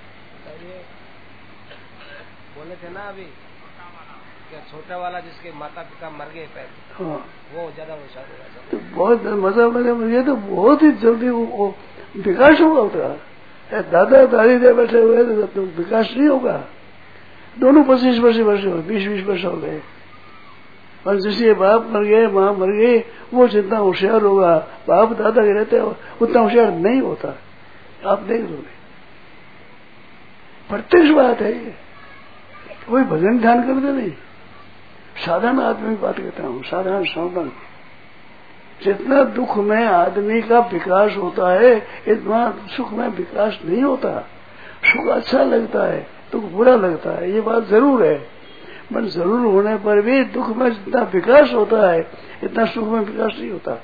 बोले थे ना अभी क्या छोटा वाला जिसके माता पिता मर गए पहले, हाँ, वो ज्यादा होशियार होगा। तो बहुत मजा मजा ये तो बहुत ही जल्दी वो विकास होगा। दादा दादी दे बैठे हुए तो विकास नहीं होगा। दोनों पच्चीस वर्ष वर्ष हो, बीस बीस वर्ष हो गए, और जिसके बाप मर गए माँ मर गई वो जितना होशियार होगा बाप दादा के रहते उतना होशियार नहीं होता। आप देख लोगे, प्रत्यक्ष बात है ये, कोई भजन ध्यान करते नहीं। साधारण आदमी की बात कहता हूँ, साधारण सावधान। जितना दुख में आदमी का विकास होता है इतना सुख में विकास नहीं होता। सुख अच्छा लगता है, दुख बुरा लगता है, ये बात जरूर है, पर जरूर होने पर भी दुख में जितना विकास होता है इतना सुख में विकास नहीं होता।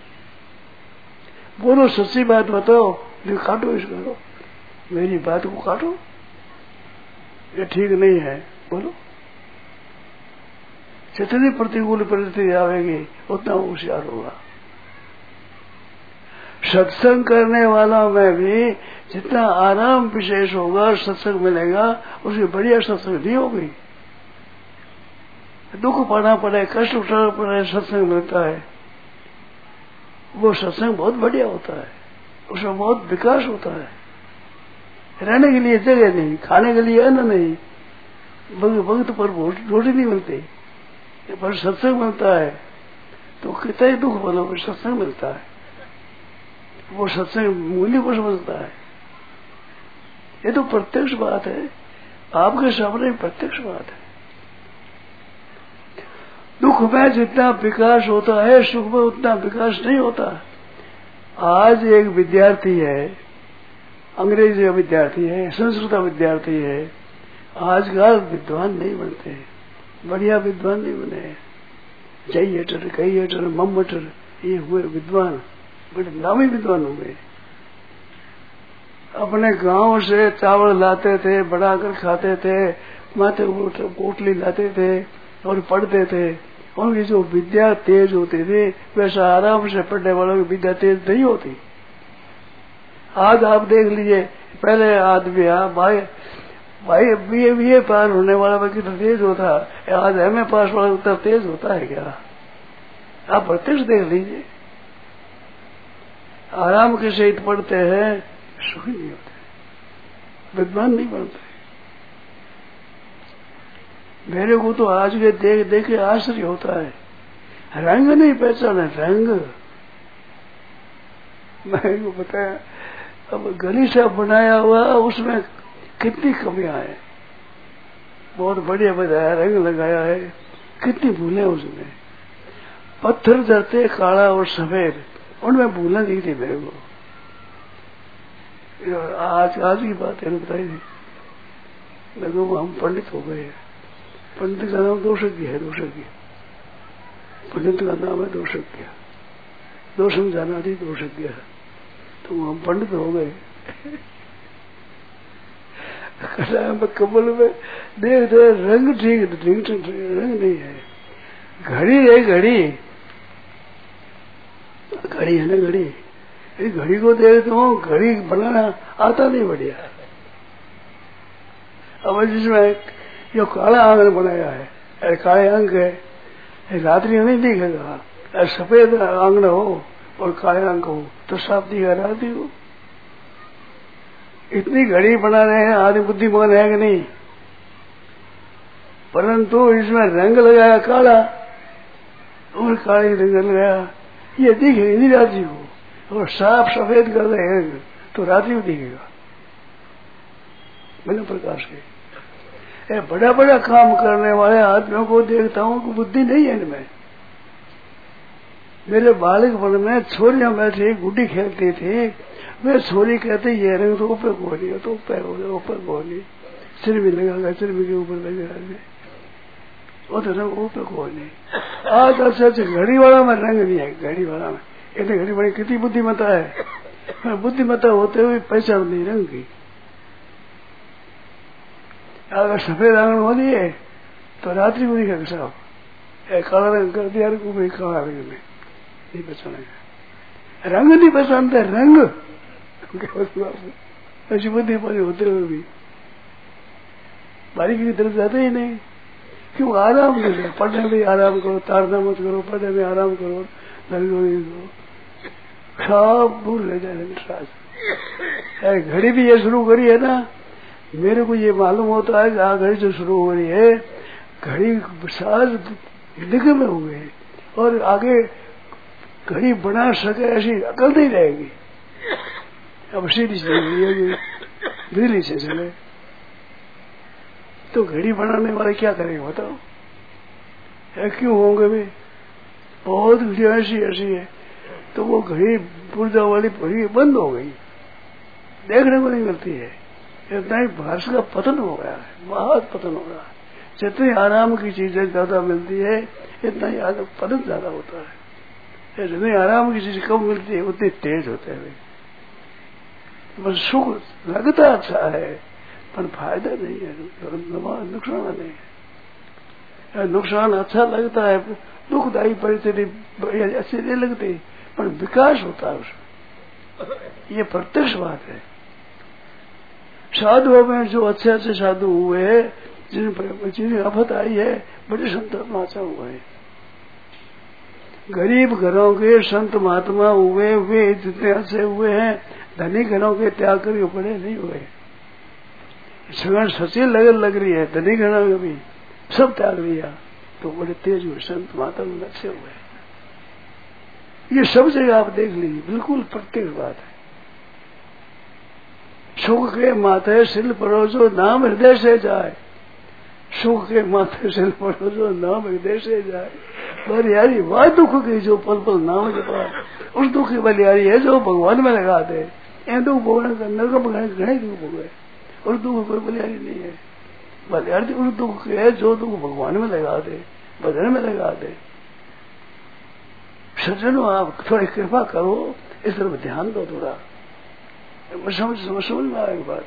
बोलो सच्ची बात बताओ, ये काटो इसको, मेरी बात को काटो, ये ठीक नहीं है, बोलो। जितनी प्रतिकूल परिस्थिति आवेगी उतना होशियार होगा। सत्संग करने वालों में भी जितना आराम विशेष होगा, सत्संग मिलेगा, उसकी बढ़िया सत्संग नहीं होगी। दुख पाना पड़े, कष्ट उठाना पड़े, सत्संग मिलता है, वो सत्संग बहुत बढ़िया होता है, उसमें बहुत विकास होता है। रहने के लिए जगह नहीं, खाने के लिए अन्न नहीं, भक्त पर रोटी नहीं मिलती, पर सत्संग मिलता है तो कितना ही दुख बोलो पर सत्संग मिलता है, वो सत्संग मूल्य को समझता है। ये तो प्रत्यक्ष बात है, आपके सामने प्रत्यक्ष बात है। दुख में जितना विकास होता है सुख में उतना विकास नहीं होता। आज एक विद्यार्थी है, अंग्रेजी का विद्यार्थी है, संस्कृत का विद्यार्थी है, आजकल विद्वान नहीं बनते, बढ़िया विद्वान नहीं बने। जय अटर कई अटर मम अटर ये हुए विद्वान, बड़े नामी विद्वान हो गए। अपने गांव से चावल लाते थे, बनाकर खाते थे, माथे पोटली लाते थे और पढ़ते थे। उनकी जो विद्या तेज होती थी वैसा आराम से पढ़ने वालों की विद्या तेज नहीं होती। आज आप देख लीजिए, पहले आदमी भाई भाई बीए बीए पार होने वाला व्यक्ति तो तेज होता, आज एम ए पास वाला उतना तेज होता है क्या? आप प्रत्यक्ष देख लीजिए, आराम के सहित पढ़ते हैं, सुखी नहीं होते, विद्वान नहीं बनते। मेरे को तो आज के देख देख के आश्चर्य होता है, रंग नहीं पहचाने, रंग। मैंने को बताया, अब गली से बनाया हुआ उसमें कितनी कमियां हैं, बहुत बढ़िया बताया, रंग लगाया है, कितनी भूलें उसमें। पत्थर जरते काला और सफेद, उनमें भूलें नहीं थी मेरे को। आज आज की बात है बताई थी, देखो हम पंडित हो गए। पंडित का नाम दोषज्ञ है, दोषज्ञ पंडित का नाम है दोषज्ञ, दो समझाना थी दोषज्ञ है, तो हम पंडित हो गए। कमल में देख दे रंग ठीक, रंग नहीं है, घड़ी है, घड़ी घड़ी है ना, घड़ी इस घड़ी को देखते हो, घड़ी बनाना आता नहीं बढ़िया। अब जिसमें जो काला आंगन बनाया है, काले अंग है, रात्रि नहीं दिखेगा। सफेद आंगन हो और काले अंग हो तो साफ दिखा रात्रि हो। इतनी घड़ी बना रहे हैं, आदमी बुद्धिमान है कि नहीं, परंतु इसमें रंग लगाया काला और काले रंग लगाया, ये दिखे नहीं रात्रि को। और साफ सफेद कर रहे तो रात्रि को दिखेगा बिना प्रकाश के। ए, बड़ा बड़ा काम करने वाले आदमियों को देखता हूँ कि बुद्धि नहीं है इनमें। मेरे बालकपन में छोरियां बैठी गुड्डी खेलती थी, वे छोरी कहते ये रंग तो ऊपर गोली तो ऊपर ऊपर गोली, सिर भी लगा सिर भी के ऊपर लगा वो तो रंग ऊपर गोली। आज अच्छे अच्छे घड़ी वाला में रंग नहीं है, घड़ी वाला में इतनी घड़ी बड़ी कितनी बुद्धिमत्ता है, बुद्धिमत्ता होते हुए पहचान नहीं रंग की। अगर सफेद आंगन हो दिए तो रात्रि को दिखेगा साफ, काला रंग कर दिया काला रंग में नहीं पहचानेगा, रंग नहीं पहचानते रंग। ऐसी बुद्धि पानी होते हुए भी बारीकी की तरफ जाते ही नहीं। क्यों? आराम करो, पढ़ने में आराम करो, तारना मत करो, पढ़ने में आराम करो, सब दूर ले जाए। घड़ी भी ये शुरू करी है ना, मेरे को ये मालूम होता है कि आ घड़ी जो शुरू हो रही है, घड़ी साज दिखे में हो गई और आगे घड़ी बना सके ऐसी अकल नहीं रहेगी। अब सीधी चलेगी, दिल्ली से चले तो घड़ी बनाने वाले क्या करेंगे बताओ? है क्यों होंगे भी? बहुत घड़ियां ऐसी ऐसी है तो वो घड़ी पुर्जा वाली घड़ी बंद हो गई, देखने को नहीं मिलती है। इतना ही भारत का पतन हो गया है, बहुत पतन हो रहा है। जितनी आराम की चीजें ज्यादा मिलती है इतना ही आगे पतन ज्यादा होता है। जितनी आराम की चीज कम मिलती है उतनी तेज होते हैं। बस सुख लगता अच्छा है पर फायदा नहीं है, नुकसान नहीं है। नुकसान अच्छा लगता है, दुखदायी परिस्थिति अच्छी नहीं लगती पर विकास होता है उसमें, ये प्रत्यक्ष बात है। साधुओं में जो अच्छे अच्छे साधु हुए, जिन जिन्हें आफत आई है, बड़े संत महात्मा हुए हैं। गरीब घरों के संत महात्मा हुए, वे जितने अच्छे हुए हैं, धनी घरों के त्याग करके बड़े नहीं हुए। सगन सच्ची लगन लग रही है, धनी घरों में भी सब त्याग लिया तो बड़े तेज हुए, संत महात्मा अच्छे हुए। ये सब जगह आप देख लीजिए, बिल्कुल प्रत्येक बात है। सुख के माथे सिल परोजो नाम हृदय से जाए, सुख के माथे सिल परोजो नाम हृदय से जाए। बलियारी वह दुख की जो पल पल नाम जपा, उस दुख की बलियारी है जो भगवान में लगा दे। ये दुख भोगने का नरक घने दुख भोगे, उस दुख कोई बलियारी नहीं है। बलियारी उस दुख के है जो दुख भगवान में लगा दे, भजन में लगा दे। सज्जनों आप थोड़ी कृपा करो, इस तरफ ध्यान दो थोड़ा, समझ समझ में आएगी बात।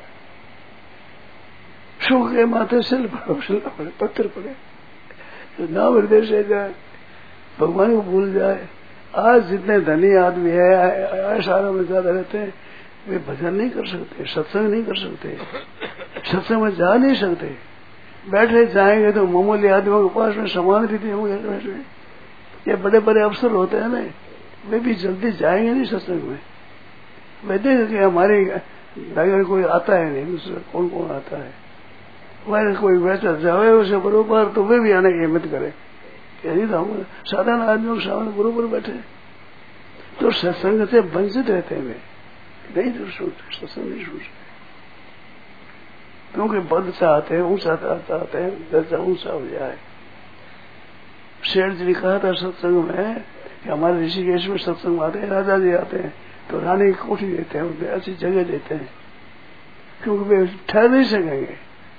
सुख के माथे सिल पड़े पत्थर पड़े, तो नाम हृदय से जाए, भगवान को भूल जाए। आज जितने धनी आदमी है, ऐसा में ज्यादा रहते हैं, वे भजन नहीं कर सकते, सत्संग नहीं कर सकते, सत्संग में जा नहीं सकते। बैठे जाएंगे तो मामूली आदमियों के पास में समान रीति होंगे। ये बड़े बड़े अफसर होते हैं ना, वे भी जल्दी जाएंगे नहीं सत्संग में। वे देखें कि हमारे नगर कोई आता है नहीं, दूसरा कौन कौन आता है, वह कोई वैसा जावे उसे बरोबर, तो वे भी आने की हिम्मत करे। यही तो हम साधारण आदमियों के सामने बरोबर बैठे तो सत्संग से वंचित रहते हैं। वे नहीं तो सोचते, सत्संग नहीं सोचते, क्योंकि पद चाहते हैं, ऊंचा चाहते हैं, दर्जा ऊंचा हो जाए। शेर जी ने कहा था सत्संग में कि हमारे ऋषिकेश में सत्संग आते हैं, राजा जी आते हैं तो रानी की कोठी देते हैं, उन्हें ऐसी जगह देते हैं क्योंकि वे ठहर नहीं सकेंगे।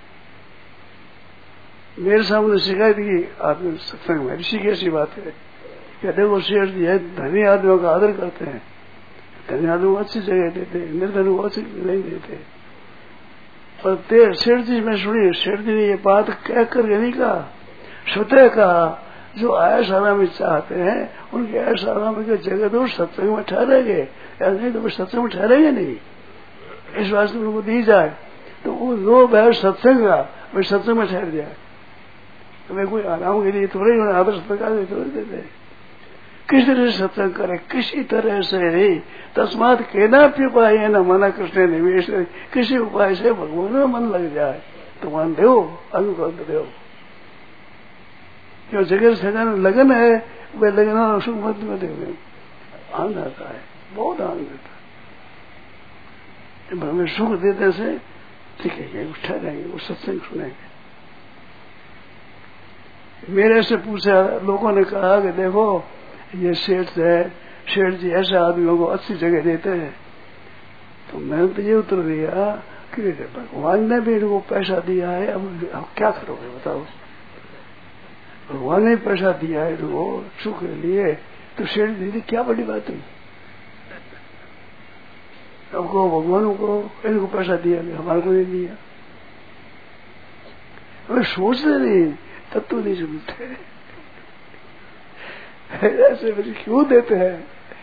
मेरे सामने शिकायत की आपने सत्संग में, ऋषिकेश की बात है कि देखो शेर जी है, धनी आदमियों का आदर करते हैं, धनी आदमियों को अच्छी जगह देते हैं, निर्धन को अच्छी नहीं देते। पर शेर जी में सुनिए, शेर जी ने ये बात कह करके नहीं कहा, स्वतः कहा, जो ऐश आराम चाहते हैं उनके ऐश आराम की जगह तो सत्संग में ठहरेंगे, या नहीं तो वो सत्संग में ठहरेंगे नहीं। इस वास्ते उनको दी जाए तो वो जो वह सत्संग का वही सत्संग में ठहर जाए। तो मैं कोई आराम के लिए थोड़े ही आदर्श प्रकार थोड़े देते हैं। किस तरह से सत्संग करे, किसी तरह से नहीं। तस्मात केना पिपाए न मना कृष्ण निवेश, किसी उपाय से भगवान में मन लग जाए तो मान दो, अनुकंप दो। जो जगह सजन लगन है वह लगन सुख मत में देवे आनंद आता है, बहुत आनंद आता है। हमें सुख देते से ठीक है, उठा रहेंगे, वो सत्संग सुनेंगे। मेरे से पूछा, लोगों ने कहा कि देखो ये सेठ है, सेठ जी ऐसे आदमियों को अच्छी जगह देते हैं। तो मैंने तो ये उत्तर दिया कि भगवान ने भी इनको पैसा दिया है, अब, अब क्या करोगे बताओ। भगवान ने पैसा दिया है इनको सुख के लिए, तो सेठ दीदी क्या बड़ी बात है। हमको भगवान को इनको पैसा दिया, हमारे को नहीं दिया। हमें सोचते नहीं, तत्व नहीं सुनते। ऐसे बच्चे क्यों देते हैं।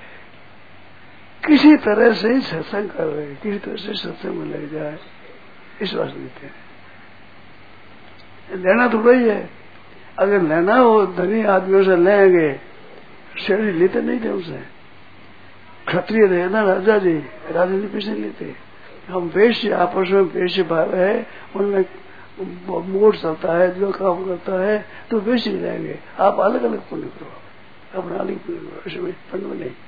किसी तरह से ही सत्संग कर रहे हैं, किसी तरह से सत्संग में ले जाए इस वास्ते देते हैं। लेना तो वही है, अगर लेना हो धनी आदमियों से लेंगे, शेरी लेते नहीं थे उनसे। क्षत्रिय थे ना राजा जी, राजा जी पैसे लेते। हम वैश्य आपस में वैश्य भाव है, उनमें मोड़ चलता है, जो काम करता है तो वैश्य लेंगे। आप अलग अलग पुण्य करो, अपना अलग पुण्य करो, इसमें पंड में नहीं।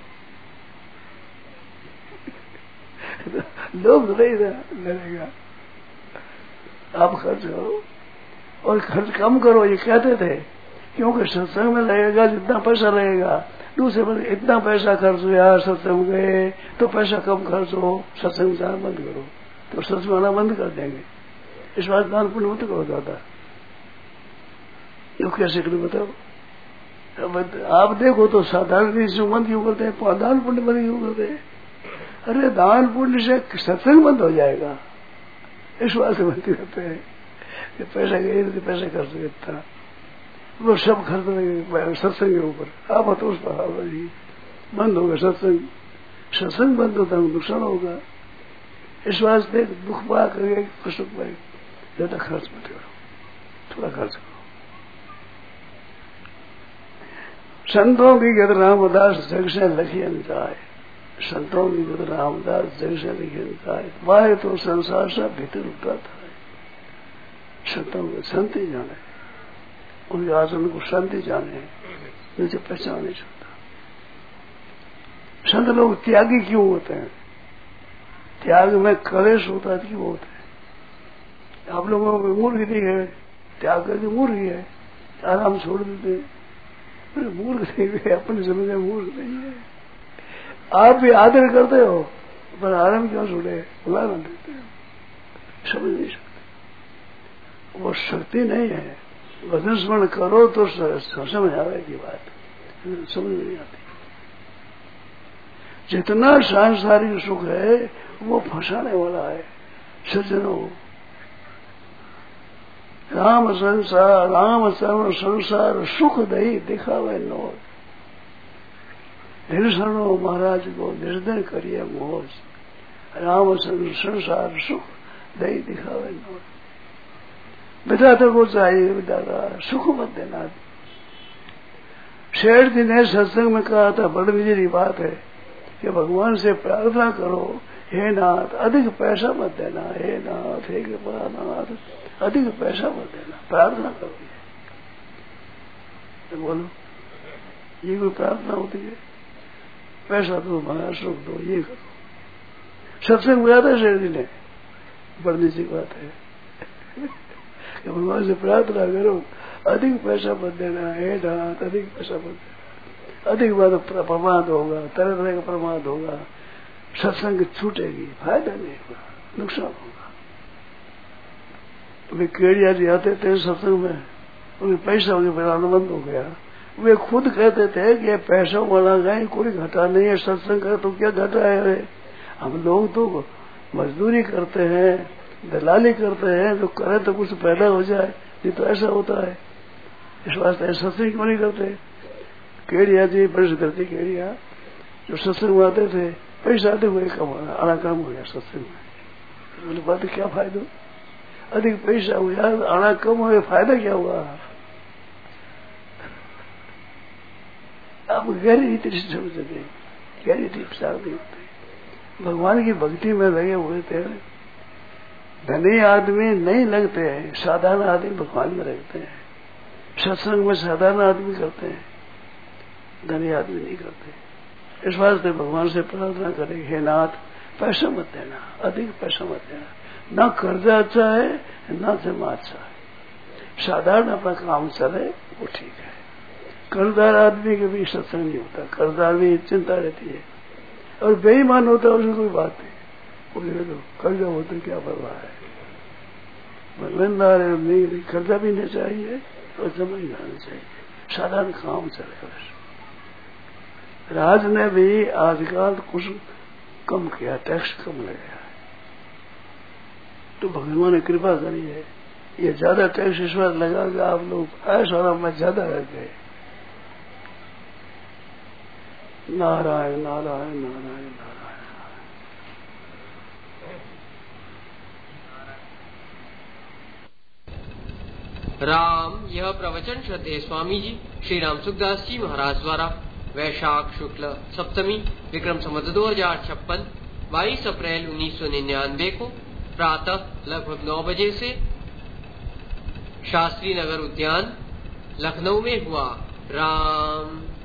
लोग नहीं लेगा, आप खर्च करो और खर्च कम करो, ये कहते थे। क्योंकि सत्संग में लगेगा जितना पैसा लगेगा, दूसरे पर इतना पैसा खर्च हो यार सत्संग गए तो पैसा कम खर्च हो, सत्संग जाना बंद करो, तो सत्संग आना बंद कर देंगे। इस बात दान पुण्य मत करो दादा। ये कैसे करो बताओ। आप देखो तो साधारण मत क्यों करते हैं, दान पुण्य बंद क्यों करते हैं। अरे दान पुण्य से सत्संग बंद हो जाएगा, इस बात से बंद करते हैं। पैसा गए तो पैसा खर्च करता, वो सब खर्च लगे सत्संग के ऊपर। आप तो उस पर बंद होगा सत्संग, सत्संग बंद होता है नुकसान होगा। इस वास्ते दुख पा करके खुश पाए, ज्यादा खर्च मत करो, थोड़ा खर्च करो। संतों की गत रामदास जग से लखियन जाए, संतों की गत रामदास जग से लखियन जाए। बाहर तो संसार से भीतर उठा था। संतों को संत ही जाने, उनके आचरण को संत ही जाने, मुझे पहचान नहीं सकता। संत लोग त्यागी क्यों होते हैं, त्याग में कलेश होता क्यों होता है। आप लोगों में मूर्ख नहीं है, त्याग करके मूर्ख ही है, आराम छोड़ देते हैं। मूर्ख नहीं है, अपने समझ में मूर्ख नहीं है। आप भी आदर करते हो पर आराम क्यों छोड़े, बुला न देते हो, समझ नहीं सकते। वो शक्ति नहीं है। भजन स्मरण करो तो समझ आएगी बात, समझ नहीं आती। जितना सांसारिक सुख है वो फंसाने वाला है। सज्जनों, राम संसार राम चरण संसार सुख दही दिखावे नोज, निर्शरणो महाराज को निर्दय करिए मोज। राम संसार सुख दही दिखावे नोज। विधाता को चाहिए, विधाता सुख मत देना। शेर जी ने सत्संग में कहा था, बड़ी मेरी बात है कि भगवान से प्रार्थना करो, हे नाथ अधिक पैसा मत देना, हे नाथ हे कृपानाथ अधिक पैसा मत देना, प्रार्थना करो। ये बोलो, ये कोई प्रार्थना होती है? पैसा दो, भला सुख दो, ये करो। सत्संग में आता शेर जी ने, बड़ी सी बात है कि भगवान से प्रार्थना करो, अधिक पैसा मत देना, हे नाथ अधिक पैसा मत देना। अधिक बार प्रमाद होगा, तरह तरह का प्रमाद होगा, सत्संग छूटेगी, फायदा नहीं होगा, नुकसान होगा। वे केड़िया जी आते थे सत्संग में, उन्हें पैसा उनके बनाना बंद हो गया। वे खुद कहते थे कि पैसा वाला गए, कोई घटा नहीं है, सत्संग करे तो क्या घटा है। हम लोग तो मजदूरी करते हैं, दलाली करते हैं, जो करे तो कुछ पैदा हो जाए, नहीं तो ऐसा होता है। इस वास्ते सत्संग क्यों नहीं करते? केड़िया जी परिस करती केड़िया जो सत्संग में आते थे पैसा आते हुए कमाना आना काम हो गया सत्संग में। बोले बात क्या फायदा, अधिक पैसा हुआ आना कम हुए फायदा क्या हुआ? आप गहरी रीति से समझ सके, गहरी रीति प्रसार नहीं होते। भगवान की भक्ति में लगे हुए थे। धनी आदमी नहीं लगते हैं, साधारण आदमी भगवान में लगते हैं। सत्संग में साधारण आदमी करते हैं, धनी आदमी नहीं करते। इस वास्ते भगवान से प्रार्थना करें, हे नाथ पैसा मत देना, अधिक पैसा मत देना। ना कर्जा अच्छा है ना जमा अच्छा है, साधारण अपना काम चले वो ठीक है। कर्जदार आदमी के भी सत्संग नहीं होता, कर्जदार भी चिंता रहती है और बेईमान होता है, उसमें कोई बात नहीं। तो कर्जा हो तो क्या परवाह है, लेनदार नहीं, कर्जा भी नहीं चाहिए और जमा ही जाना चाहिए, साधारण काम चले बस। राज ने भी आजकल कुछ कम किया, टैक्स कम लगाया है, तो भगवान ने कृपा करी है। ये ज्यादा टैक्स इस बार लगा के आप लोग ऐसा में ज्यादा रह गए। नारायण नारायण नारायण नारायण। राम यह प्रवचन श्रद्धेय स्वामी जी श्री राम सुखदास जी महाराज द्वारा वैशाख शुक्ल सप्तमी विक्रम संवत दो हजार छप्पन बाईस अप्रैल उन्नीस सौ निन्यानवे को प्रातः लगभग नौ बजे से शास्त्री नगर उद्यान लखनऊ में हुआ। राम